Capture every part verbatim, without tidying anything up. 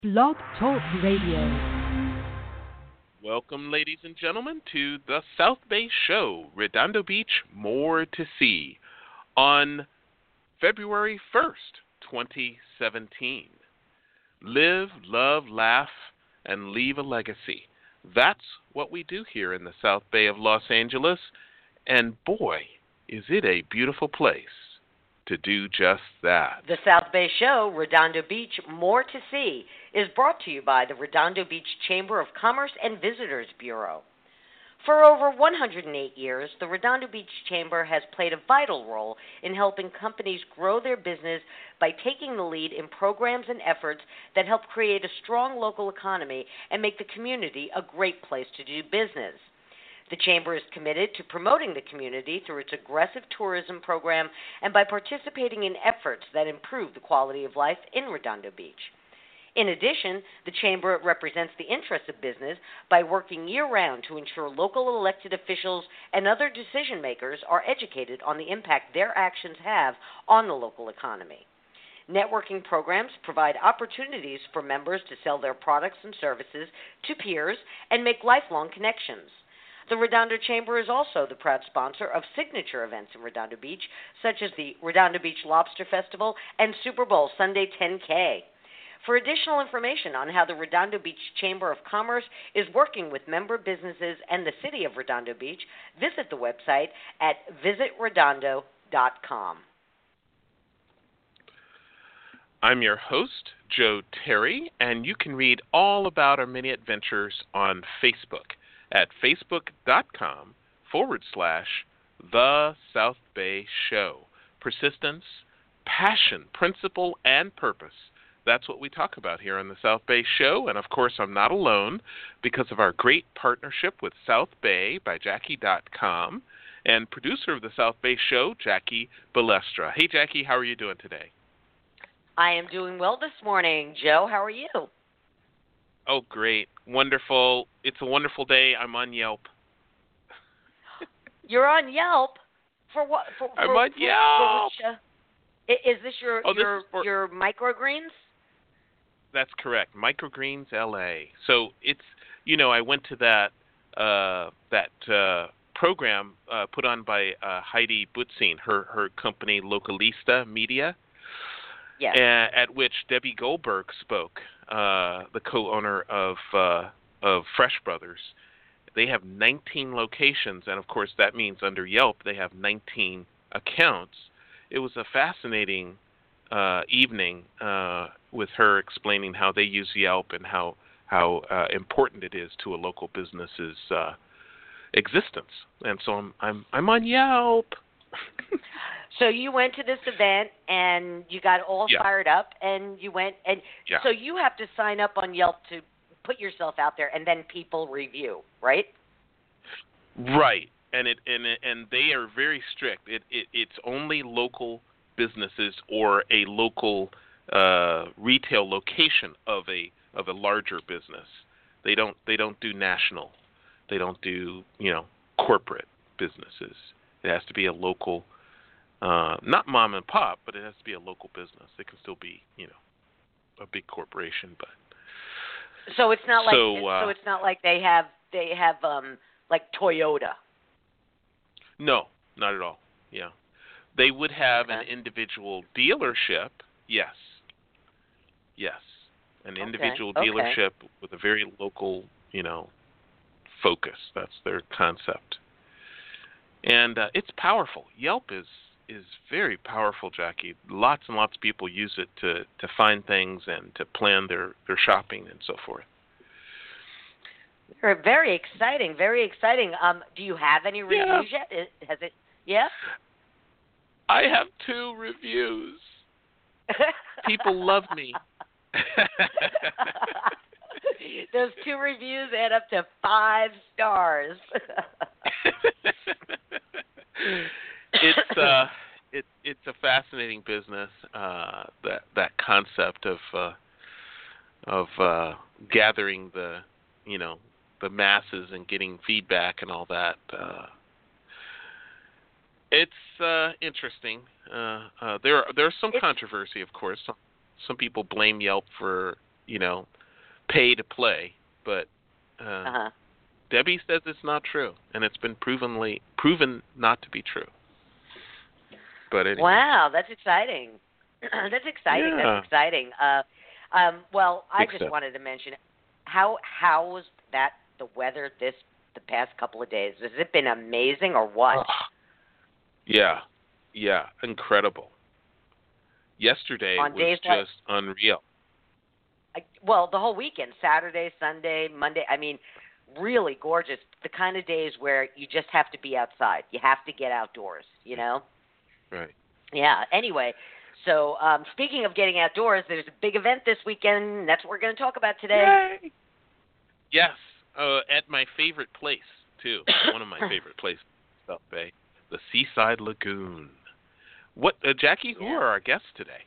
Blog Talk Radio. Welcome, ladies and gentlemen, to the South Bay Show, Redondo Beach, more to see, on February first, twenty seventeen. Live, love, laugh, and leave a legacy. That's what we do here in the South Bay of Los Angeles, and boy, is it a beautiful place to do just that. The South Bay Show, Redondo Beach, more to see, is brought to you by the Redondo Beach Chamber of Commerce and Visitors Bureau. For over one hundred eight years, the Redondo Beach Chamber has played a vital role in helping companies grow their business by taking the lead in programs and efforts that help create a strong local economy and make the community a great place to do business. The Chamber is committed to promoting the community through its aggressive tourism program and by participating in efforts that improve the quality of life in Redondo Beach. In addition, the Chamber represents the interests of business by working year-round to ensure local elected officials and other decision-makers are educated on the impact their actions have on the local economy. Networking programs provide opportunities for members to sell their products and services to peers and make lifelong connections. The Redondo Chamber is also the proud sponsor of signature events in Redondo Beach, such as the Redondo Beach Lobster Festival and Super Bowl Sunday ten K. For additional information on how the Redondo Beach Chamber of Commerce is working with member businesses and the city of Redondo Beach, visit the website at visit redondo dot com. I'm your host, Joe Terry, and you can read all about our many adventures on Facebook at facebook.com forward slash The South Bay Show. Persistence, passion, principle, and purpose. That's what we talk about here on the South Bay Show. And, of course, I'm not alone because of our great partnership with South Bay by Jackie dot com and producer of the South Bay Show, Jackie Balestra. Hey, Jackie, how are you doing today? I am doing well this morning. Joe, how are you? Oh, great. Wonderful. It's a wonderful day. I'm on Yelp. You're on Yelp? For what? For, for, I'm on for, Yelp. For which, uh, is this your oh, this your, for, your microgreens? That's correct. Microgreens L A. So it's, you know, I went to that uh, that uh, program uh, put on by uh, Heidi Butzine, her, her company Localista Media. Yes. Uh, at which Debbie Goldberg spoke, uh, the co-owner of uh, of Fresh Brothers. They have nineteen locations, and of course that means under Yelp they have nineteen accounts. It was a fascinating uh, evening uh, with her explaining how they use Yelp and how how uh, important it is to a local business's uh, existence. And so I'm I'm I'm on Yelp. So you went to this event and you got all yeah. fired up, and you went and yeah. so you have to sign up on Yelp to put yourself out there, and then people review, right? Right, and it and it, and they are very strict. It, it it's only local businesses or a local uh, retail location of a of a larger business. They don't they don't do national. They don't do you know corporate businesses. It has to be a local. Uh, not mom and pop, but it has to be a local business. It can still be, you know, a big corporation, but so it's not like so, uh, so it's not like they have they have um like Toyota. No, not at all. Yeah, they would have okay. an individual dealership. Yes, yes, an okay. individual okay. dealership with a very local, you know, focus. That's their concept, and uh, it's powerful. Yelp is. is very powerful, Jackie. Lots and lots of people use it to, to find things and to plan their, their shopping and so forth. Very exciting, very exciting. Um, do you have any reviews yeah. yet? Has it? Yeah. I have two reviews. People love me. Those two reviews add up to five stars. it's uh, it it's a fascinating business. Uh, that that concept of uh, of uh, gathering the you know the masses and getting feedback and all that. Uh, it's uh, interesting. Uh, uh, there are, there's some it's, controversy, of course. Some some people blame Yelp for you know, pay to play. But uh, Uh-huh. Debbie says it's not true, and it's been provenly proven not to be true. But anyway. Wow, that's exciting. That's exciting. Yeah. That's exciting. Uh, um, well, I Big just step. wanted to mention how how was that the weather this the past couple of days? Has it been amazing or what? Oh. Yeah, yeah, incredible. Yesterday On was days just like- unreal. I, well, the whole weekend, Saturday, Sunday, Monday. I mean, really gorgeous. The kind of days where you just have to be outside. You have to get outdoors. You know. Right. Yeah. Anyway, so um, speaking of getting outdoors, there's a big event this weekend. That's what we're going to talk about today. Yay! Yes, uh, at my favorite place too. One of my favorite places, South Bay, the Seaside Lagoon. What, uh, Jackie? Who Yeah. are our guests today?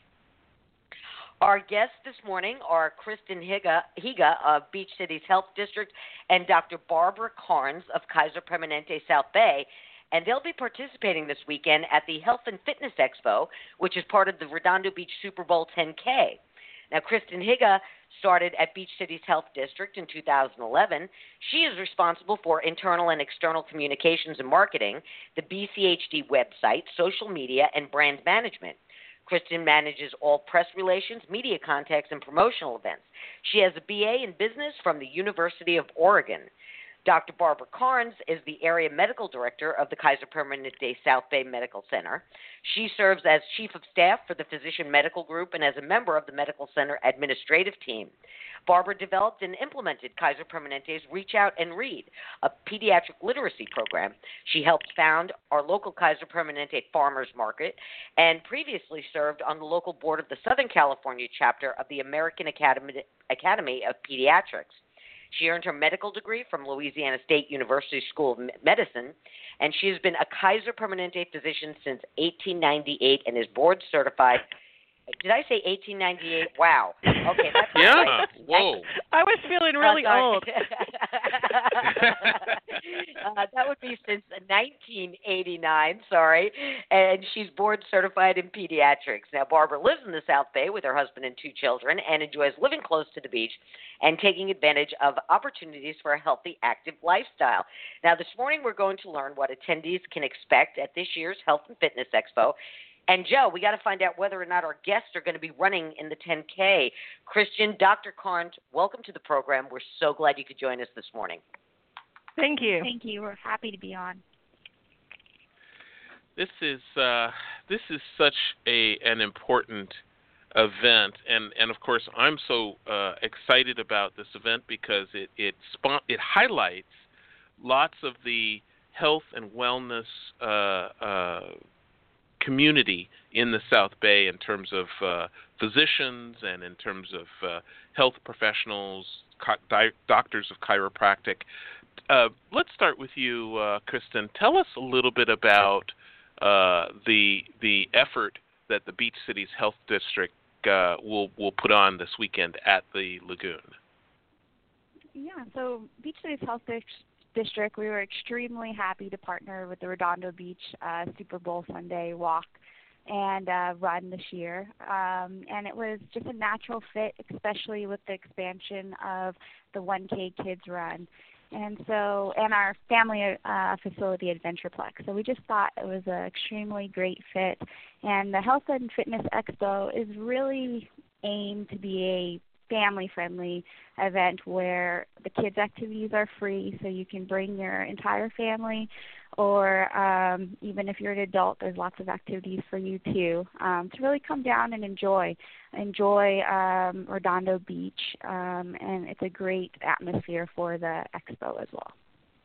Our guests this morning are Kristen Higa, Higa of Beach Cities Health District and Doctor Barbara Carnes of Kaiser Permanente South Bay, and they'll be participating this weekend at the Health and Fitness Expo, which is part of the Redondo Beach Super Bowl ten K. Now, Kristen Higa started at Beach Cities Health District in two thousand eleven. She is responsible for internal and external communications and marketing, the B C H D website, social media, and brand management. Kristen manages all press relations, media contacts, and promotional events. She has a B A in business from the University of Oregon. Doctor Barbara Carnes is the area medical director of the Kaiser Permanente South Bay Medical Center. She serves as chief of staff for the Physician Medical Group and as a member of the Medical Center administrative team. Barbara developed and implemented Kaiser Permanente's Reach Out and Read, a pediatric literacy program. She helped found our local Kaiser Permanente Farmers Market and previously served on the local board of the Southern California chapter of the American Academy, Academy of Pediatrics. She earned her medical degree from Louisiana State University School of Medicine, and she has been a Kaiser Permanente physician since eighteen ninety-eight and is board certified. Did I say eighteen ninety-eight? Wow. Okay, that's Yeah. right. Whoa. I was feeling really Oh, sorry. old. uh, that would be since nineteen eighty-nine, sorry. And she's board certified in pediatrics. Now, Barbara lives in the South Bay with her husband and two children and enjoys living close to the beach and taking advantage of opportunities for a healthy, active lifestyle. Now, this morning we're going to learn what attendees can expect at this year's Health and Fitness Expo. And, Joe, we got to find out whether or not our guests are going to be running in the ten K. Christian, Doctor Carnes, welcome to the program. We're so glad you could join us this morning. Thank you. Thank you. We're happy to be on. This is uh, this is such a an important event, and, and of course I'm so uh, excited about this event because it it spon- it highlights lots of the health and wellness uh, uh, community in the South Bay in terms of uh, physicians and in terms of uh, health professionals, co- di- doctors of chiropractic. Uh, let's start with you, uh, Kristen. Tell us a little bit about uh, the the effort that the Beach Cities Health District uh, will will put on this weekend at the lagoon. Yeah, so Beach Cities Health District, we were extremely happy to partner with the Redondo Beach uh, Super Bowl Sunday walk and uh, run this year. Um, and it was just a natural fit, especially with the expansion of the one K Kids Run. And so, and our family uh, facility Adventureplex. So we just thought it was an extremely great fit. And the Health and Fitness Expo is really aimed to be a family-friendly event where the kids' activities are free, so you can bring your entire family, or um, even if you're an adult, there's lots of activities for you too, um, to really come down and enjoy, enjoy um, Redondo Beach, um, and it's a great atmosphere for the expo as well.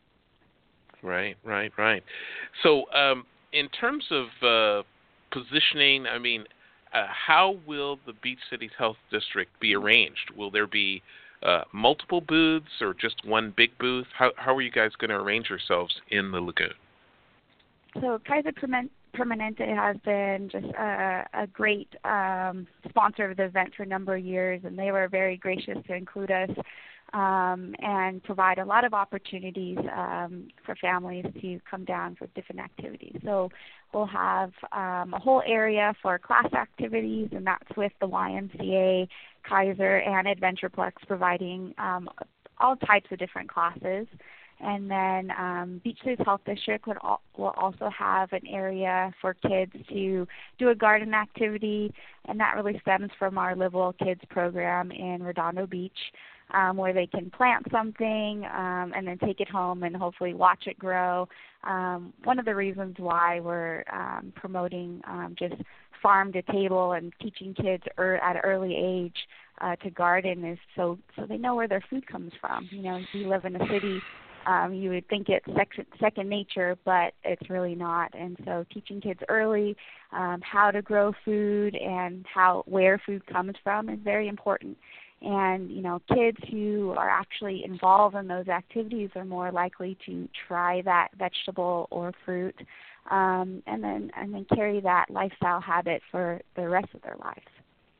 Right, right, right. So um, in terms of uh, positioning, I mean, Uh, how will the Beach Cities Health District be arranged? Will there be uh, multiple booths or just one big booth? How, how are you guys going to arrange yourselves in the lagoon? So Kaiser Permanente has been just a, a great um, sponsor of the event for a number of years, and they were very gracious to include us um, and provide a lot of opportunities um, for families to come down for different activities. So we'll have um, a whole area for class activities, and that's with the Y M C A Kaiser and AdventurePlex providing um, all types of different classes. And then um, Beach Cities Health District would al- will also have an area for kids to do a garden activity, and that really stems from our Live Well Kids program in Redondo Beach, um, where they can plant something um, and then take it home and hopefully watch it grow. Um, one of the reasons why we're um, promoting um, just farm to table and teaching kids er- at an early age uh, to garden is so so they know where their food comes from. You know, if you live in a city, Um, you would think it's second, second nature, but it's really not. And so teaching kids early um, how to grow food and how where food comes from is very important. And, you know, kids who are actually involved in those activities are more likely to try that vegetable or fruit um, and then and then carry that lifestyle habit for the rest of their lives.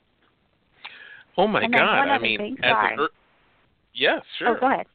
Oh, my and then God. one I other mean, thing, as sorry. a, yes, sure. Oh, go ahead.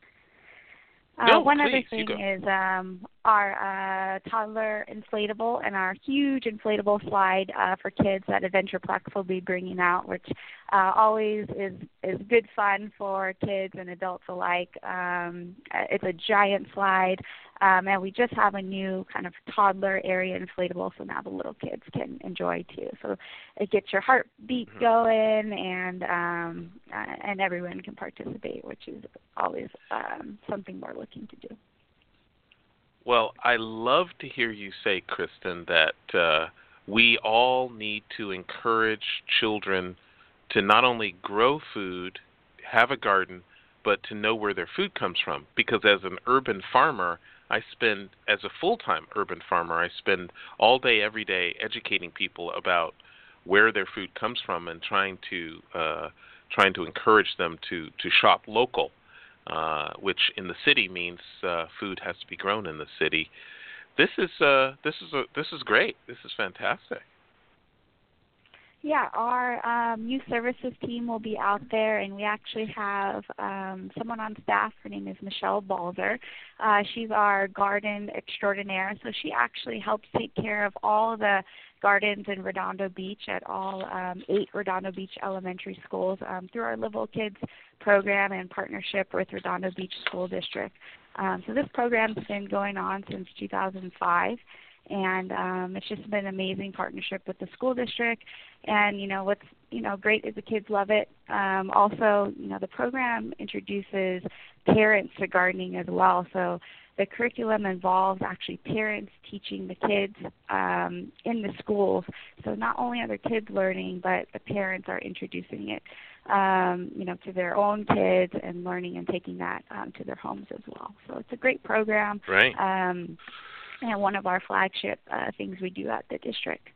Uh, no, one please, other thing is um, our uh, toddler inflatable and our huge inflatable slide uh, for kids that AdventurePlex will be bringing out, which uh, always is, is good fun for kids and adults alike. Um, it's a giant slide, um, and we just have a new kind of toddler area inflatable, so now the little kids can enjoy too. So it gets your heartbeat Mm-hmm. going, and um, uh, and everyone can participate, which is always um, something we're looking to do. Well, I love to hear you say, Kristen, that uh, we all need to encourage children to not only grow food, have a garden, but to know where their food comes from. Because as an urban farmer, I spend, as a full-time urban farmer, I spend all day, every day educating people about where their food comes from and trying to uh, trying to encourage them to, to shop local. Uh, which in the city means uh, food has to be grown in the city. This is uh, this is a, this is great. This is fantastic. Yeah, our um, youth services team will be out there, and we actually have um, someone on staff. Her name is Michelle Balzer. Uh, she's our garden extraordinaire, so she actually helps take care of all the gardens in Redondo Beach at all um, eight Redondo Beach elementary schools um, through our Live Well Kids program in partnership with Redondo Beach School District. Um, so this program's been going on since two thousand five. And um, it's just been an amazing partnership with the school district. And, you know, what's, you know, great is the kids love it. Um, also, you know, the program introduces parents to gardening as well. So the curriculum involves actually parents teaching the kids um, in the schools. So not only are the kids learning, but the parents are introducing it, um, you know, to their own kids and learning and taking that um, to their homes as well. So it's a great program. Right. Um, and one of our flagship uh, things we do at the district.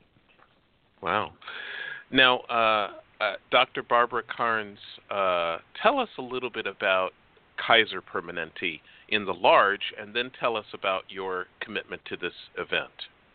Wow. Now, uh, uh, Doctor Barbara Carnes, uh, tell us a little bit about Kaiser Permanente in the large, and then tell us about your commitment to this event.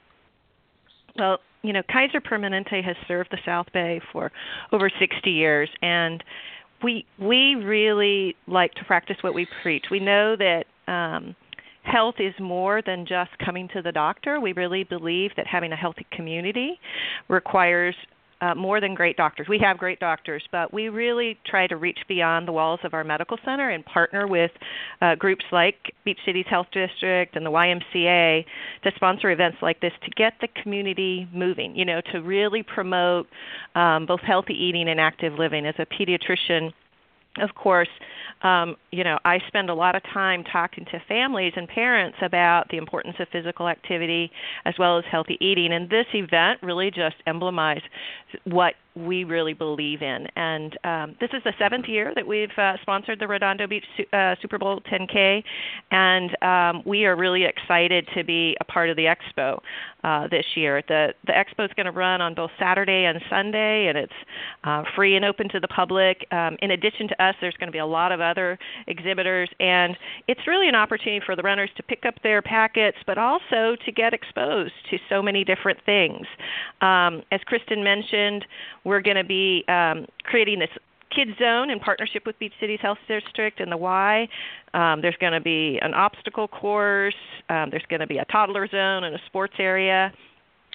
Well, you know, Kaiser Permanente has served the South Bay for over sixty years, and we we really like to practice what we preach. We know that um, health is more than just coming to the doctor. We really believe that having a healthy community requires uh, more than great doctors. We have great doctors, but we really try to reach beyond the walls of our medical center and partner with uh, groups like Beach Cities Health District and the Y M C A to sponsor events like this to get the community moving, you know, to really promote um, both healthy eating and active living. As a pediatrician, of course, um, you know, I spend a lot of time talking to families and parents about the importance of physical activity as well as healthy eating. And this event really just emblemizes what we really believe in. And um, this is the seventh year that we've uh, sponsored the Redondo Beach uh, Super Bowl ten K, and um, we are really excited to be a part of the expo uh, this year. The the expo is going to run on both Saturday and Sunday, and it's uh, free and open to the public. Um, in addition to us, there's going to be a lot of other exhibitors, and it's really an opportunity for the runners to pick up their packets, but also to get exposed to so many different things. Um, as Kristen mentioned, we're going to be um, creating this Kids Zone in partnership with Beach Cities Health District and the Y. Um, there's going to be an obstacle course. Um, there's going to be a toddler zone and a sports area.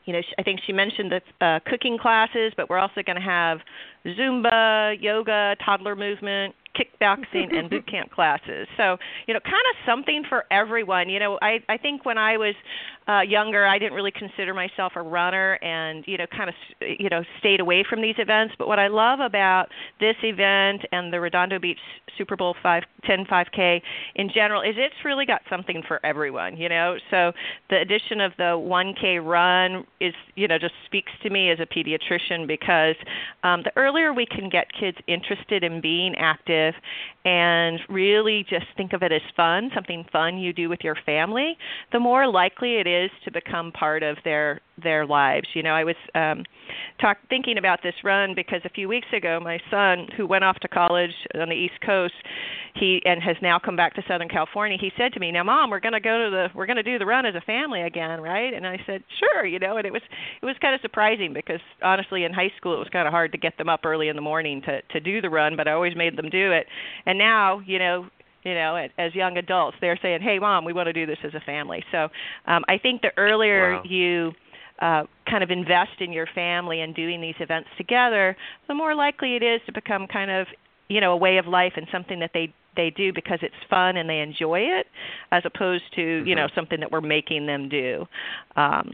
you know, I think she mentioned the uh, cooking classes, but we're also going to have Zumba, yoga, toddler movement, kickboxing, and boot camp classes. So, you know, kind of something for everyone. You know, I, I think when I was uh, younger, I didn't really consider myself a runner and, you know, kind of, you know, stayed away from these events. But what I love about this event and the Redondo Beach Super Bowl five, ten five K in general is it's really got something for everyone, you know. So the addition of the one K run is, you know, just speaks to me as a pediatrician because um, the earlier we can get kids interested in being active and really just think of it as fun, something fun you do with your family, the more likely it is to become part of their their lives. You know, I was um, talk, thinking about this run because a few weeks ago, my son, who went off to college on the East Coast, he and has now come back to Southern California. He said to me, "Now, Mom, we're going to go to the we're going to do the run as a family again, right?" And I said, "Sure," you know. And it was it was kind of surprising because honestly, in high school, it was kind of hard to get them up early in the morning to to do the run, but I always made them do it. And now, you know. You know, as young adults, they're saying, "Hey, Mom, we want to do this as a family." So um, I think the earlier wow. you uh, kind of invest in your family and doing these events together, the more likely it is to become kind of, you know, a way of life and something that they, they do because it's fun and they enjoy it, as opposed to, mm-hmm. you know, something that we're making them do. Um,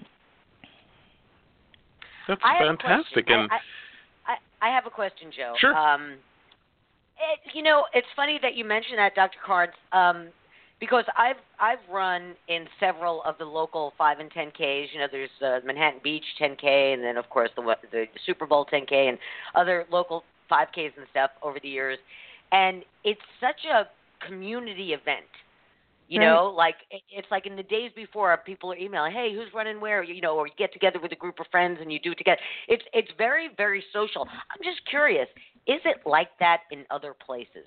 That's I fantastic. Have and I, I, I have a question, Joe. Sure. Um, It, you know, it's funny that you mentioned that, Doctor Carnes, um, because I've I've run in several of the local five and ten Ks. You know, there's uh, Manhattan Beach ten K, and then of course the the Super Bowl ten K, and other local five Ks and stuff over the years. And it's such a community event. You right. know, like it's like in the days before, people are emailing, "Hey, who's running where?" You know, or you get together with a group of friends and you do it together. It's it's very very social. I'm just curious. Is it like that in other places?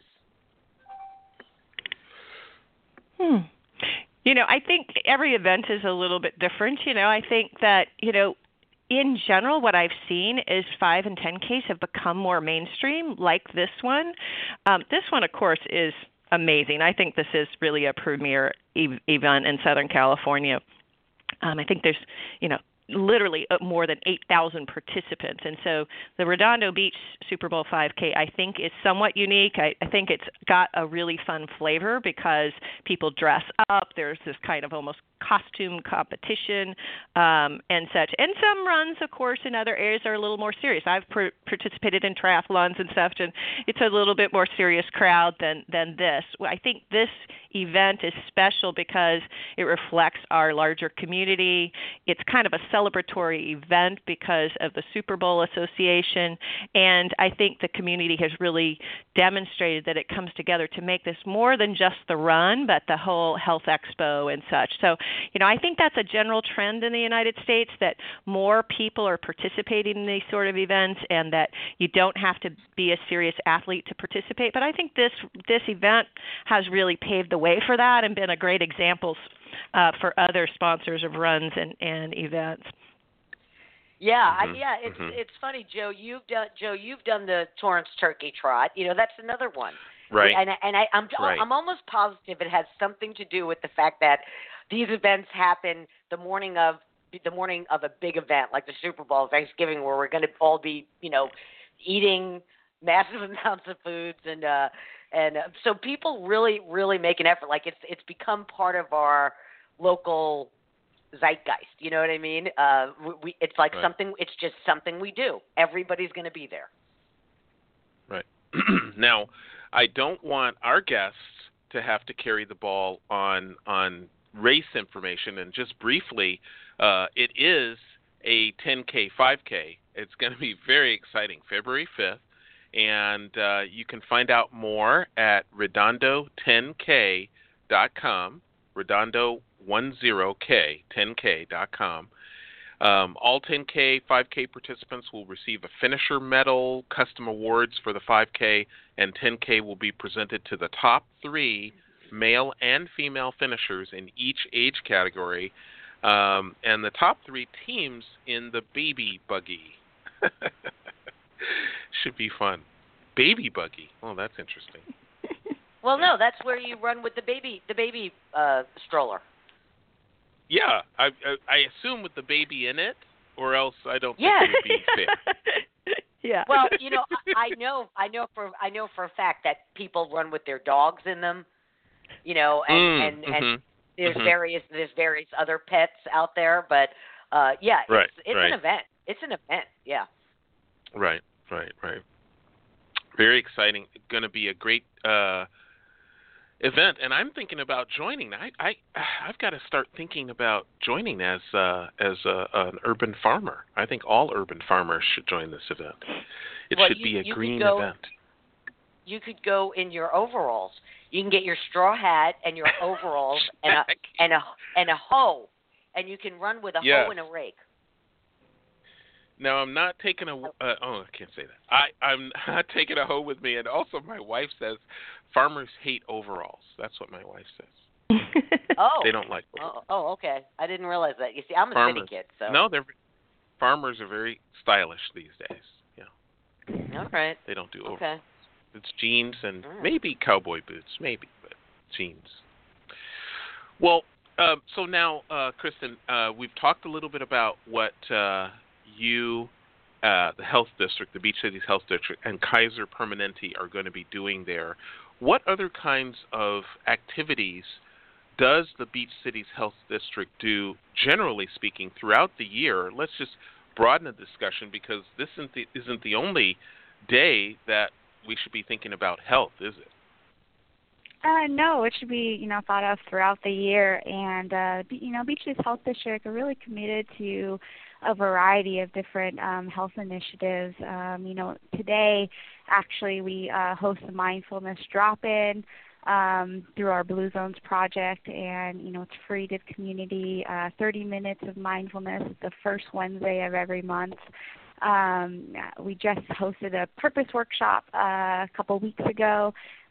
Hmm. You know, I think every event is a little bit different. You know, I think that, you know, in general, what I've seen is five and ten Ks have become more mainstream, like this one. Um, this one, of course, is amazing. I think this is really a premier e- event in Southern California. Um, I think there's, you know, literally more than eight thousand participants. And so the Redondo Beach Super Bowl five K, I think, is somewhat unique. I, I think it's got a really fun flavor because people dress up. There's this kind of almost costume competition um, and such. And some runs, of course, in other areas are a little more serious. I've pr- participated in triathlons and stuff, and it's a little bit more serious crowd than, than this. I think this event is special because it reflects our larger community. It's kind of a celebratory event because of the Super Bowl Association, and I think the community has really demonstrated that it comes together to make this more than just the run, but the whole health expo and such. So, you know, I think that's a general trend in the United States, that more people are participating in these sort of events and that you don't have to be a serious athlete to participate. But I think this this event has really paved the way for that and been a great example uh, for other sponsors of runs and, and events. Yeah, mm-hmm. I, yeah, it's mm-hmm. it's funny, Joe. You've done Joe. You've done the Torrance Turkey Trot. You know, that's another one. Right. And and I, I'm right. I'm almost positive it has something to do with the fact that these events happen the morning of the morning of a big event like the Super Bowl, Thanksgiving, where we're going to all be, you know, eating massive amounts of foods, and uh, and uh, so people really really make an effort. Like it's it's become part of our local zeitgeist. You know what I mean? Uh, we, it's like right. something. It's just something we do. Everybody's going to be there. Right. Now, I don't want our guests to have to carry the ball on on race information. And just briefly, uh, it is a ten K, five K. It's going to be very exciting, February fifth. And uh, you can find out more at redondo ten k dot com, redondo ten k, ten k dot com. Um, all ten K, five K participants will receive a finisher medal, custom awards for the five K, and ten K will be presented to the top three male and female finishers in each age category, um, and the top three teams in the baby buggy. Should be fun. Baby buggy. Oh, that's interesting. Well, no, that's where you run with the baby, the baby uh, stroller. Yeah, I, I I assume with the baby in it. or else I don't Yeah. think it would be fair. Yeah. Well, you know, I, I know, I know for, I know for a fact that people run with their dogs in them. You know, and Mm, and, mhm, and there's mhm. various there's various other pets out there, but uh, yeah, Right, it's it's right. an event. It's an event. Yeah. Right, right, right. Very exciting. Going to be a great uh, event, and I'm thinking about joining. I, I, I've got to start thinking about joining as uh, as a, an urban farmer. I think all urban farmers should join this event. It Well, should you- be a you could green go- event. You could go in your overalls. You can get your straw hat and your overalls and a and a and a hoe, and you can run with a Yes. hoe and a rake. Now I'm not taking a. Uh, oh, I can't say that. I I'm not taking a hoe with me, and also my wife says farmers hate overalls. That's what my wife says. Oh. They don't like overalls. Oh, oh, okay. I didn't realize that. You see, I'm a Farmers. city kid, so. No, they're farmers are very stylish these days. Yeah, All right. they don't do overalls. Okay. It's jeans and Mm. maybe cowboy boots, maybe, but jeans. Well, uh, so now, uh, Kristen, uh, we've talked a little bit about what uh, you, uh, the health district, the Beach Cities Health District, and Kaiser Permanente are going to be doing there. What other kinds of activities does the Beach Cities Health District do, generally speaking, throughout the year? Let's just broaden the discussion, because this isn't the, isn't the only day that we should be thinking about health, is it? Uh, no, it should be, you know, thought of throughout the year. And, uh, be- you know, Beach Cities Health District are really committed to a variety of different um, health initiatives. Um, you know, today, actually, we uh, host a mindfulness drop-in um, through our Blue Zones project. And, you know, it's free to the community, uh, thirty minutes of mindfulness the first Wednesday of every month. Um, we just hosted a purpose workshop uh, a couple weeks ago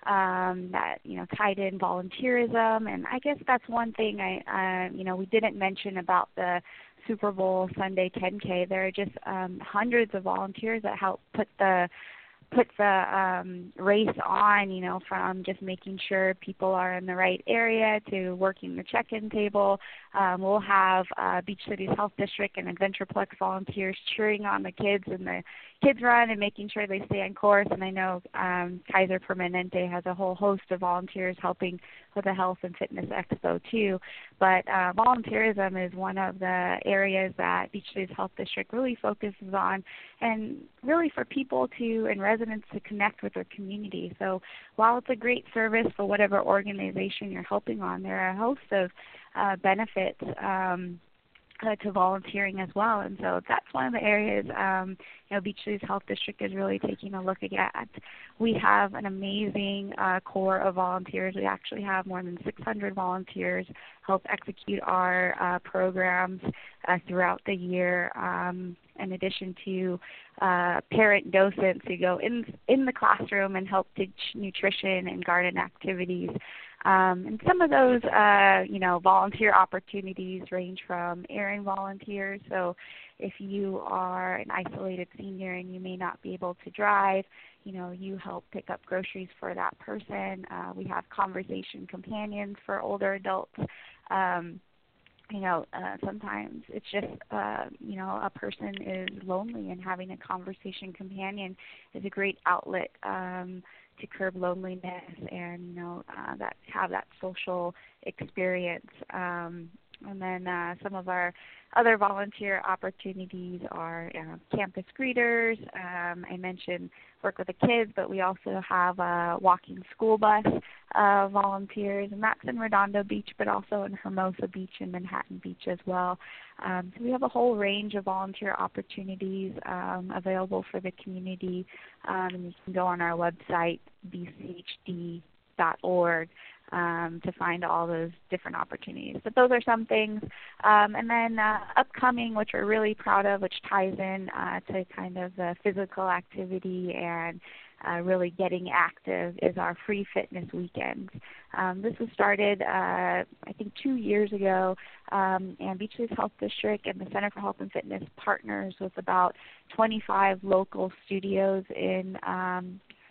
um, that, you know, tied in volunteerism. And I guess that's one thing I, uh, you know, we didn't mention about the Super Bowl Sunday ten K. There are just um, hundreds of volunteers that help put the put the um, race on, you know, from just making sure people are in the right area to working the check-in table. Um, we'll have uh, Beach Cities Health District and Adventureplex volunteers cheering on the kids in the kids run and making sure they stay on course. And I know um, Kaiser Permanente has a whole host of volunteers helping with the Health and Fitness Expo too. But uh, volunteerism is one of the areas that Beach Cities Health District really focuses on, and really for people to and residents to connect with their community. So while it's a great service for whatever organization you're helping on, there are a host of uh, benefits um, uh, to volunteering as well. And so that's one of the areas um, you know, Beach Cities Health District is really taking a look at. We have an amazing uh, core of volunteers. We actually have more than six hundred volunteers help execute our uh, programs uh, throughout the year, um, in addition to uh, parent docents who go in in the classroom and help teach nutrition and garden activities. Um, and some of those, uh, you know, volunteer opportunities range from errand volunteers. So if you are an isolated senior and you may not be able to drive, you know, you help pick up groceries for that person. Uh, we have conversation companions for older adults. Um, you know, uh, sometimes it's just, uh, you know, a person is lonely, and having a conversation companion is a great outlet um, to curb loneliness and, you know, uh, that have that social experience. Um, and then uh, some of our other volunteer opportunities are uh, campus greeters. Um, I mentioned work with the kids, but we also have a walking school bus uh, volunteers, and that's in Redondo Beach, but also in Hermosa Beach and Manhattan Beach as well. Um, so we have a whole range of volunteer opportunities um, available for the community, um, and you can go on our website, b c h d dot org. Um, to find all those different opportunities. But those are some things. Um, and then uh, upcoming, which we're really proud of, which ties in uh, to kind of the physical activity and uh, really getting active, is our free fitness weekends. Um, this was started, uh, I think, two years ago, um, and Beach Cities Health District and the Center for Health and Fitness partners with about twenty-five local studios in um,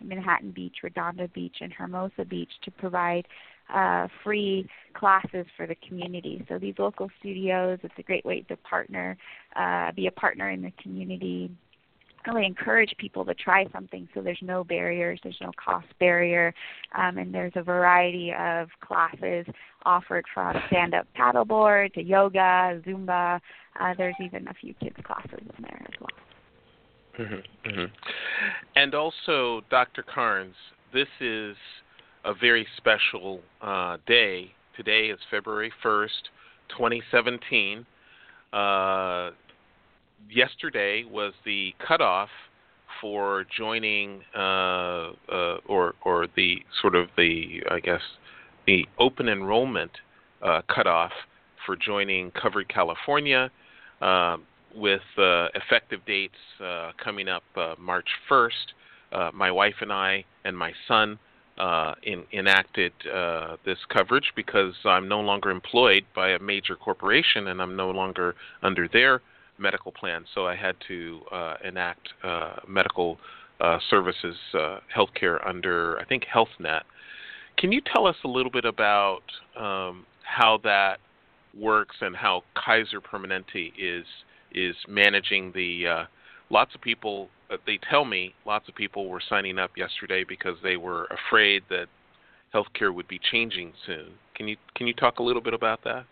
Manhattan Beach, Redondo Beach, and Hermosa Beach to provide uh, free classes for the community. So these local studios, it's a great way to partner, uh, be a partner in the community, really encourage people to try something so there's no barriers, there's no cost barrier, um, and there's a variety of classes offered from stand-up paddleboard to yoga, Zumba. Uh, there's even a few kids' classes in there as well. Mm-hmm, mm-hmm. And also, Doctor Carnes, this is a very special uh, day. Today is February first, twenty seventeen. Uh, yesterday was the cutoff for joining, uh, uh, or or the sort of the, I guess, the open enrollment uh, cutoff for joining Covered California, uh, with uh, effective dates uh, coming up uh, March first. Uh, my wife and I and my son uh, in, enacted uh, this coverage because I'm no longer employed by a major corporation and I'm no longer under their medical plan. So I had to uh, enact uh, medical uh, services, uh, healthcare under, I think, HealthNet. Can you tell us a little bit about um, how that works and how Kaiser Permanente is is managing the uh, lots of people, uh, they tell me lots of people were signing up yesterday because they were afraid that healthcare would be changing soon. Can you can you talk a little bit about that?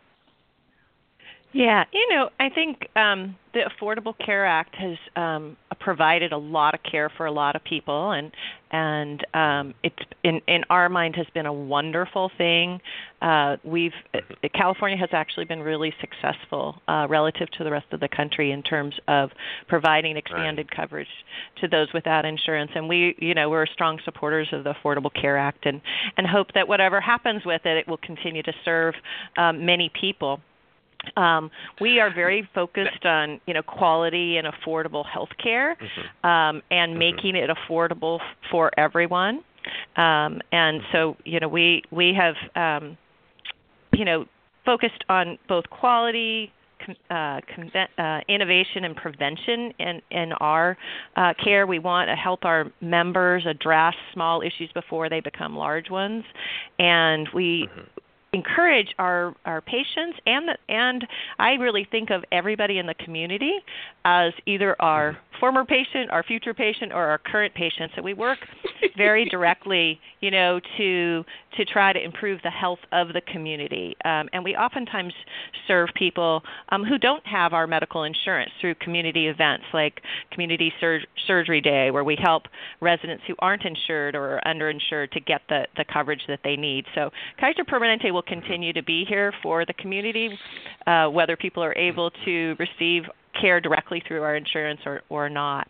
Yeah, you know, I think um, the Affordable Care Act has um, provided a lot of care for a lot of people, and and um, it's in in our mind has been a wonderful thing. Uh, we've California has actually been really successful uh, relative to the rest of the country in terms of providing expanded right. coverage to those without insurance, and we, you know, we're strong supporters of the Affordable Care Act, and and hope that whatever happens with it, it will continue to serve um, many people. Um, we are very focused on, you know, quality and affordable health care, mm-hmm. um, and mm-hmm. making it affordable f- for everyone. Um, and so, you know, we we have, um, you know, focused on both quality, uh, conve- uh, innovation, and prevention in, in our uh, care. We want to help our members address small issues before they become large ones. And we... Mm-hmm. encourage our, our patients and the, and I really think of everybody in the community as either our former patient, our future patient, or our current patient. So we work very directly, you know, to to try to improve the health of the community. Um, and we oftentimes serve people um, who don't have our medical insurance through community events like Community Sur- Surgery Day, where we help residents who aren't insured or are underinsured to get the, the coverage that they need. So Kaiser Permanente will continue to be here for the community, uh, whether people are able to receive care directly through our insurance or, or not.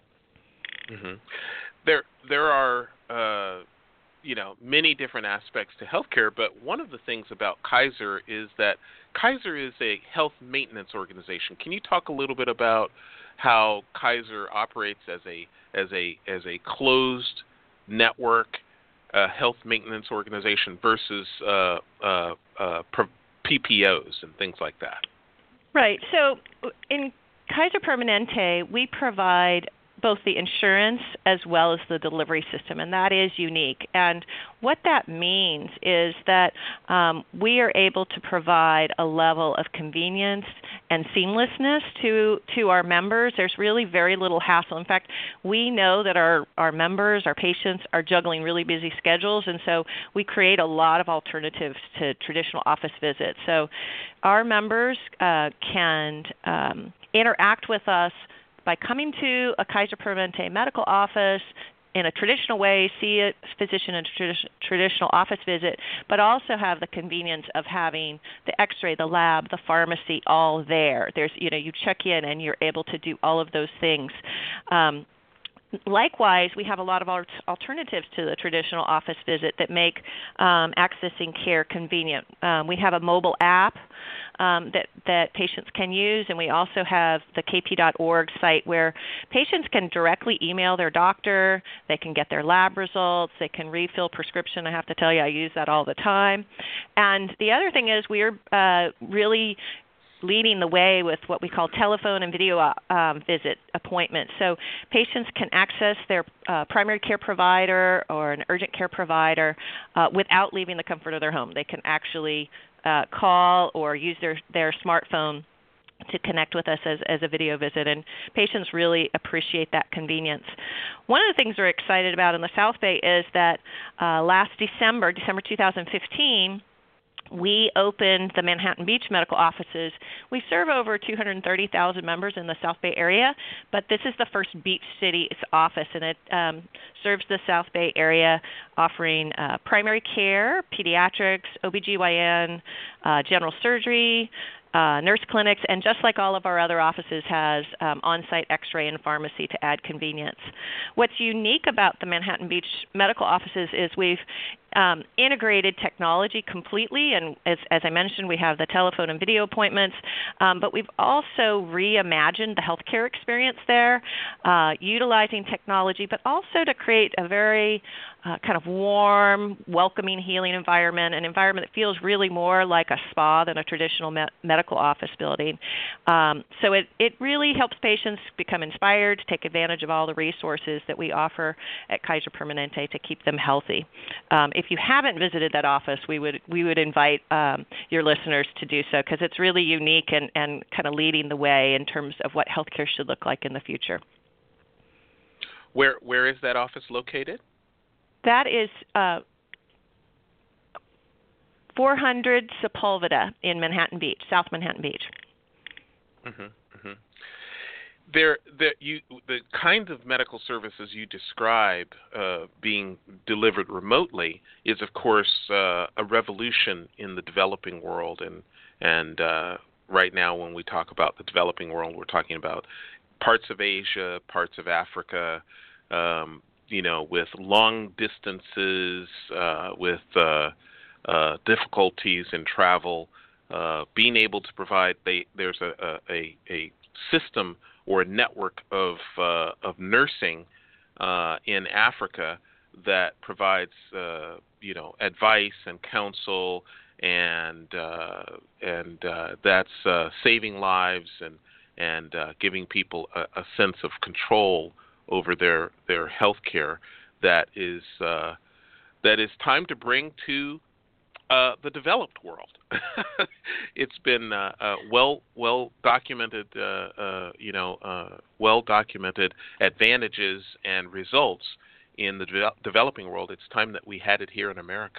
Mm-hmm. There, there are, uh, you know, many different aspects to healthcare, but one of the things about Kaiser is that Kaiser is a health maintenance organization. Can you talk a little bit about how Kaiser operates as a as a as a closed network uh, health maintenance organization versus uh, uh, uh, P P Os and things like that? Right. So in Kaiser Permanente, we provide both the insurance as well as the delivery system, and that is unique. And what that means is that um, we are able to provide a level of convenience and seamlessness to to our members. There's really very little hassle. In fact, we know that our, our members, our patients, are juggling really busy schedules, and so we create a lot of alternatives to traditional office visits. So our members uh, can um, interact with us by coming to a Kaiser Permanente medical office in a traditional way, see a physician in a tradi- traditional office visit, but also have the convenience of having the x-ray, the lab, the pharmacy all there. There's, you know, you check in and you're able to do all of those things. Um, Likewise, we have a lot of alternatives to the traditional office visit that make um, accessing care convenient. Um, we have a mobile app um, that, that patients can use, and we also have the K P dot org site where patients can directly email their doctor, they can get their lab results, they can refill prescription. I have to tell you, I use that all the time. And the other thing is we're uh, really leading the way with what we call telephone and video um, visit appointments. So patients can access their uh, primary care provider or an urgent care provider uh, without leaving the comfort of their home. They can actually uh, call or use their, their smartphone to connect with us as, as a video visit, and patients really appreciate that convenience. One of the things we're excited about in the South Bay is that uh, last December, December two thousand fifteen, we opened the Manhattan Beach medical offices. We serve over two hundred thirty thousand members in the South Bay area, but this is the first Beach City office, and it um, serves the South Bay area, offering uh, primary care, pediatrics, O B G Y N, uh, general surgery, Uh, nurse clinics, and just like all of our other offices, has um, on-site x-ray and pharmacy to add convenience. What's unique about the Manhattan Beach medical offices is we've um, integrated technology completely, and as, as I mentioned, we have the telephone and video appointments, um, but we've also reimagined the healthcare experience there, uh, utilizing technology, but also to create a very uh, kind of warm, welcoming, healing environment, an environment that feels really more like a spa than a traditional me- medical office building. Um, so it, it really helps patients become inspired to take advantage of all the resources that we offer at Kaiser Permanente to keep them healthy. Um, if you haven't visited that office, we would we would invite um, your listeners to do so, because it's really unique and, and kind of leading the way in terms of what healthcare should look like in the future. Where where is that office located? That is uh, four hundred Sepulveda in Manhattan Beach, South Manhattan Beach. Mm-hmm, mm-hmm. There, the, you, the kinds of medical services you describe uh, being delivered remotely is, of course, uh, a revolution in the developing world. And and uh, right now, when we talk about the developing world, we're talking about parts of Asia, parts of Africa, um, you know, with long distances, uh, with uh, uh, difficulties in travel, uh, being able to provide. They, there's a, a, a system or a network of uh, of nursing uh, in Africa that provides uh, you know advice and counsel, and uh, and uh, that's uh, saving lives and and uh, giving people a, a sense of control over their their health care that is uh, that is time to bring to uh, the developed world. It's been uh, uh, well well documented, uh, uh, you know, uh, well documented advantages and results in the de- developing world. It's time that we had it here in America.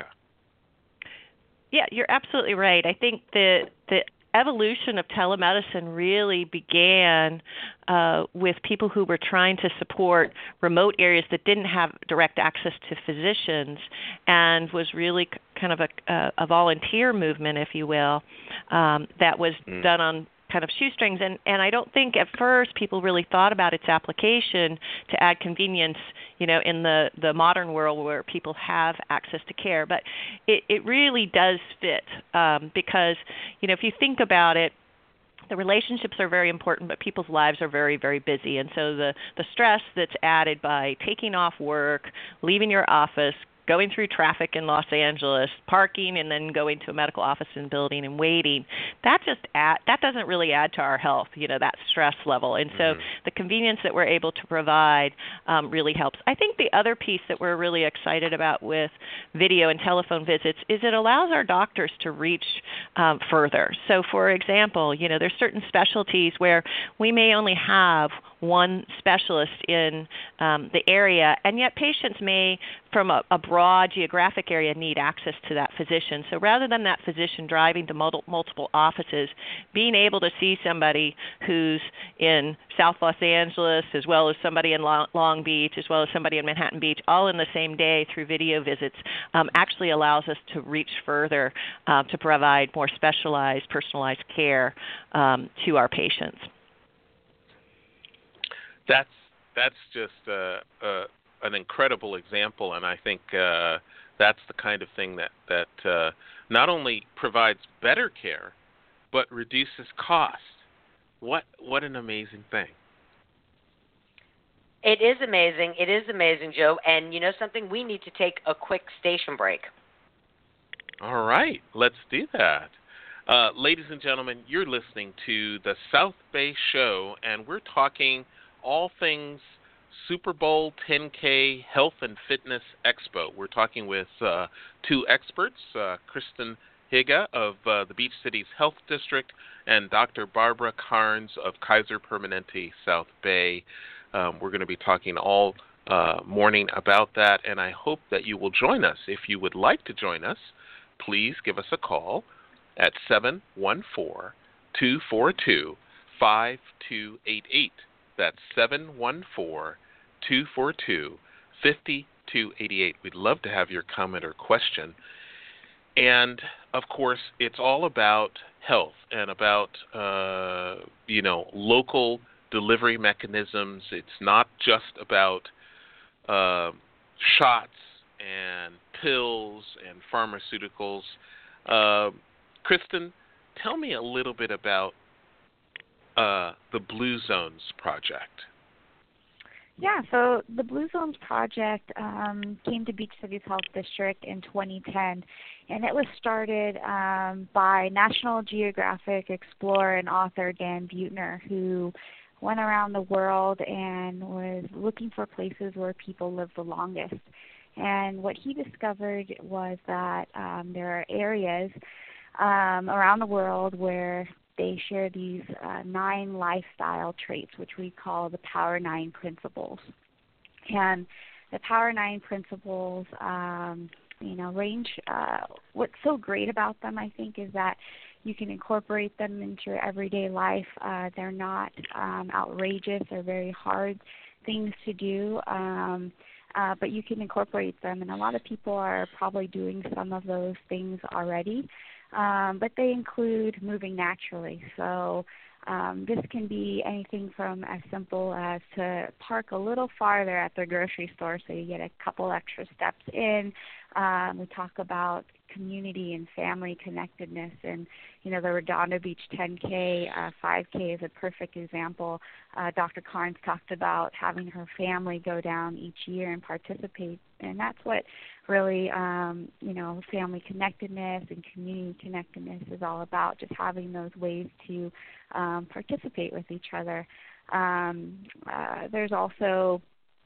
Yeah, you're absolutely right. I think the the evolution of telemedicine really began uh, with people who were trying to support remote areas that didn't have direct access to physicians, and was really c- kind of a, a, a volunteer movement, if you will, um, that was mm. done on kind of shoestrings. And, and I don't think at first people really thought about its application to add convenience, you know, in the, the modern world where people have access to care. But it, it really does fit um, because, you know, if you think about it, the relationships are very important, but people's lives are very, very busy. And so the, the stress that's added by taking off work, leaving your office, going through traffic in Los Angeles, parking, and then going to a medical office and building and waiting, that just add, that doesn't really add to our health, you know, that stress level. And so mm-hmm. the convenience that we're able to provide um, really helps. I think the other piece that we're really excited about with video and telephone visits is it allows our doctors to reach um, further. So, for example, you know, there's certain specialties where we may only have one specialist in um, the area, and yet patients may, from a, a broad geographic area, need access to that physician. So rather than that physician driving to multiple, multiple offices, being able to see somebody who's in South Los Angeles, as well as somebody in Long, Long Beach, as well as somebody in Manhattan Beach, all in the same day through video visits, um, actually allows us to reach further uh, to provide more specialized, personalized care um, to our patients. That's that's just uh, uh, an incredible example, and I think uh, that's the kind of thing that that uh, not only provides better care, but reduces cost. What what an amazing thing! It is amazing. It is amazing, Joe. And you know something? We need to take a quick station break. All right, let's do that. Uh, ladies and gentlemen, you're listening to the South Bay Show, and we're talking all things Super Bowl ten K Health and Fitness Expo. We're talking with uh, two experts, uh, Kristen Higa of uh, the Beach Cities Health District and Doctor Barbara Carnes of Kaiser Permanente South Bay. Um, we're going to be talking all uh, morning about that, and I hope that you will join us. If you would like to join us, please give us a call at seven one four, two four two, five two eight eight. That's seven one four, two four two, five two eight eight. We'd love to have your comment or question. And, of course, it's all about health and about, uh, you know, local delivery mechanisms. It's not just about uh, shots and pills and pharmaceuticals. Uh, Kristen, tell me a little bit about uh, the Blue Zones Project. Yeah, so the Blue Zones Project um, came to Beach Cities Health District in twenty ten, and it was started um, by National Geographic explorer and author Dan Buettner, who went around the world and was looking for places where people live the longest. And what he discovered was that um, there are areas um, around the world where they share these uh, nine lifestyle traits, which we call the Power Nine Principles. And the Power Nine Principles, um, you know, range. Uh, what's so great about them, I think, is that you can incorporate them into your everyday life. Uh, they're not um, outrageous or very hard things to do. Um, Uh, but you can incorporate them, and a lot of people are probably doing some of those things already. Um, but they include moving naturally. So um, this can be anything from as simple as to park a little farther at the grocery store so you get a couple extra steps in. Um, we talk about community and family connectedness, and you know the Redondo Beach ten K, uh, five K is a perfect example. Uh, Doctor Carnes talked about having her family go down each year and participate, and that's what really um, you know family connectedness and community connectedness is all about. Just having those ways to um, participate with each other. Um, uh, there's also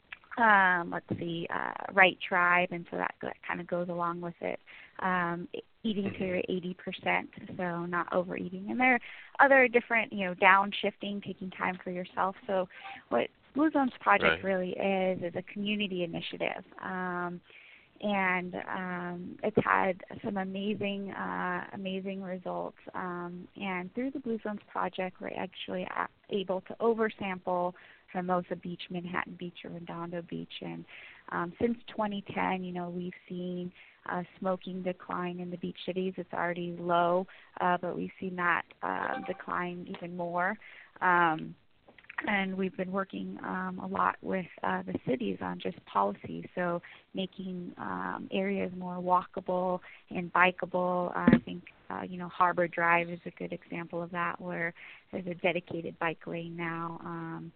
Um, let's see, uh, Right Tribe, and so that, that kind of goes along with it. Um, eating to your eighty percent, so not overeating. And there are other different, you know, downshifting, taking time for yourself. So what Blue Zones Project Right. really is is a community initiative. Um, and um, it's had some amazing, uh, amazing results. Um, and through the Blue Zones Project, we're actually able to oversample Hermosa Beach, Manhattan Beach, or Redondo Beach. And um, since twenty ten, you know, we've seen uh, smoking decline in the beach cities. It's already low, uh, but we've seen that uh, decline even more. Um, and we've been working um, a lot with uh, the cities on just policy, so making um, areas more walkable and bikeable. Uh, I think, uh, you know, Harbor Drive is a good example of that, where there's a dedicated bike lane now. Um,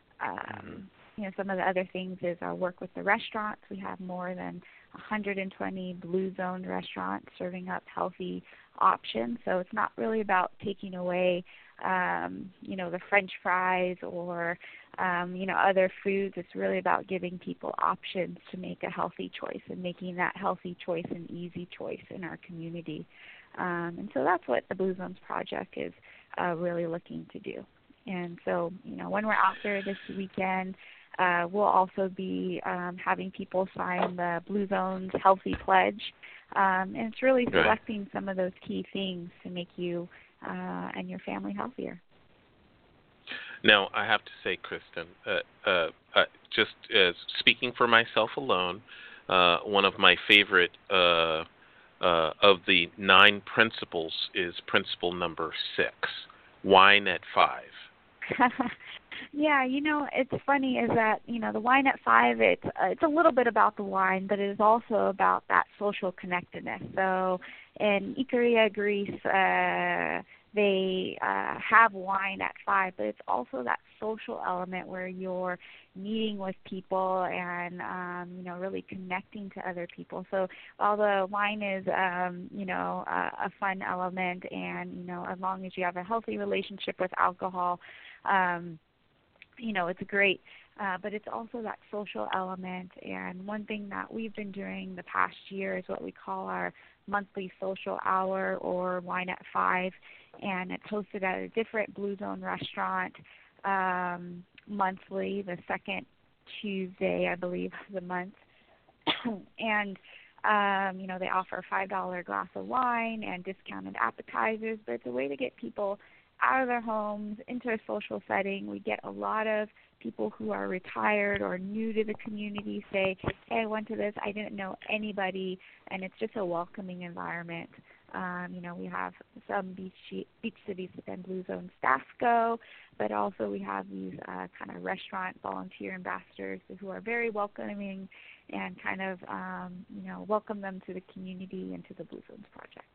Um, you know, some of the other things is our work with the restaurants. We have more than one hundred twenty blue zone restaurants serving up healthy options. So it's not really about taking away, um, you know, the French fries or, um, you know, other foods. It's really about giving people options to make a healthy choice and making that healthy choice an easy choice in our community. Um, and so that's what the Blue Zones Project is uh, really looking to do. And so, you know, when we're out there this weekend, uh, we'll also be um, having people sign the Blue Zones Healthy Pledge. Um, and it's really selecting right. some of those key things to make you uh, and your family healthier. Now, I have to say, Kristen, uh, uh, uh, just as speaking for myself alone, uh, one of my favorite uh, uh, of the nine principles is principle number six, wine at five. Yeah, you know, it's funny is that, you know, the wine at five, it's, uh, it's a little bit about the wine, but it is also about that social connectedness. So in Ikaria, Greece, uh, they uh, have wine at five, but it's also that social element where you're meeting with people and, um, you know, really connecting to other people. So while the wine is, um, you know, a, a fun element and, you know, as long as you have a healthy relationship with alcohol, um, you know, it's great. Uh, but it's also that social element. And one thing that we've been doing the past year is what we call our monthly social hour, or Wine at Five, and it's hosted at a different Blue Zone restaurant um, monthly, the second Tuesday, I believe, of the month. and, um, you know, they offer a five dollar glass of wine and discounted appetizers, but it's a way to get people out of their homes into a social setting. We get a lot of people who are retired or new to the community say, hey, I went to this, I didn't know anybody, and it's just a welcoming environment. Um, you know, we have some beach beach cities within Blue Zone staff go, but also we have these uh, kind of restaurant volunteer ambassadors who are very welcoming and kind of, um, you know, welcome them to the community and to the Blue Zones project.